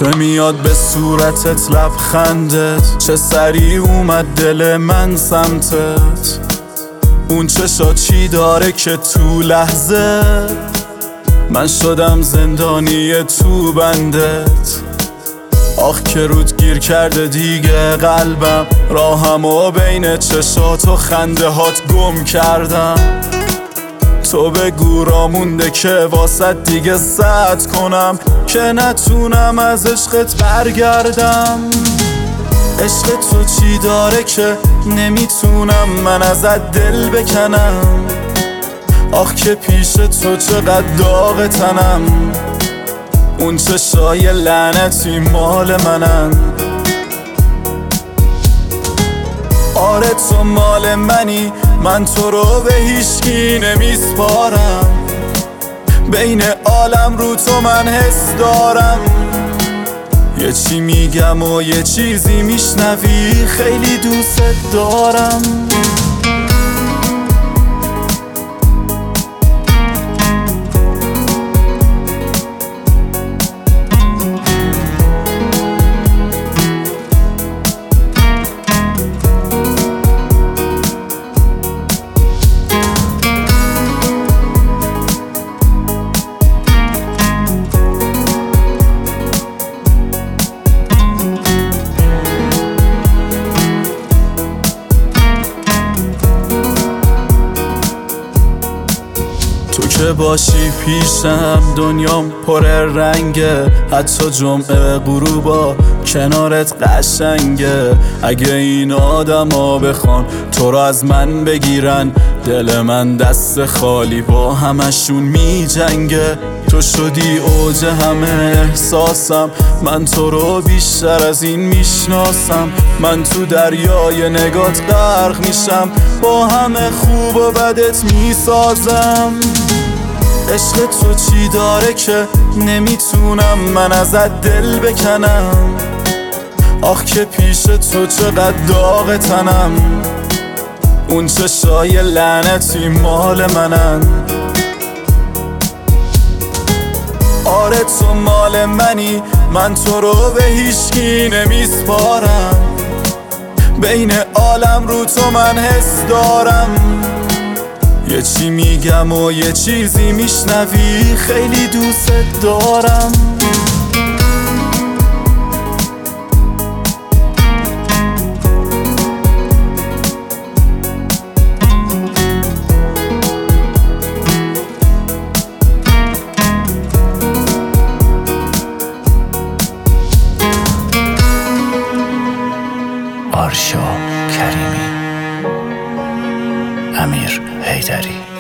که میاد به صورتت لبخندت، چه سریع اومد دل من سمتت. اون چشا چی داره که تو لحظه من شدم زندانی تو بندت. آخ که رود گیر کرده دیگه قلبم، راهمو بین چشات و خنده هات گم کردم. تو بگو را مونده که واسه دیگه زد کنم که نتونم از عشقت برگردم. عشق تو چی داره که نمیتونم من ازت دل بکنم. آخ که پیش تو چقدر داغ تنم، اون چشای لعنتی مال منن. آره تو مال منی، من تو رو به هیچکی نمیسپارم. بین عالم رو تو من حس دارم. یه چی میگم و یه چیزی میشنوی، خیلی دوست دارم. تو که باشی پیشم دنیام پر رنگه، حتی جمعه غروبا کنارت قشنگه. اگه این آدما بخوان تو رو از من بگیرن، دل من دست خالی با همشون می جنگه. تو شدی اوج همه احساسم، من تو رو بیشتر از این میشناسم. من تو دریای نگات غرق میشم، با همه خوب و بدت میسازم. عشق تو چی داره که نمیتونم من ازت دل بکنم. آخ که پیش تو چقدر داغ تنم، اون چشای لعنتی مال منن. آره تو مال منی، من تو رو به هیچکی نمیسپارم. بین عالم رو تو من حس دارم. یه چی میگم و یه چیزی میشنوی، خیلی دوست دارم. آرشا کریمی، امیر حیدری.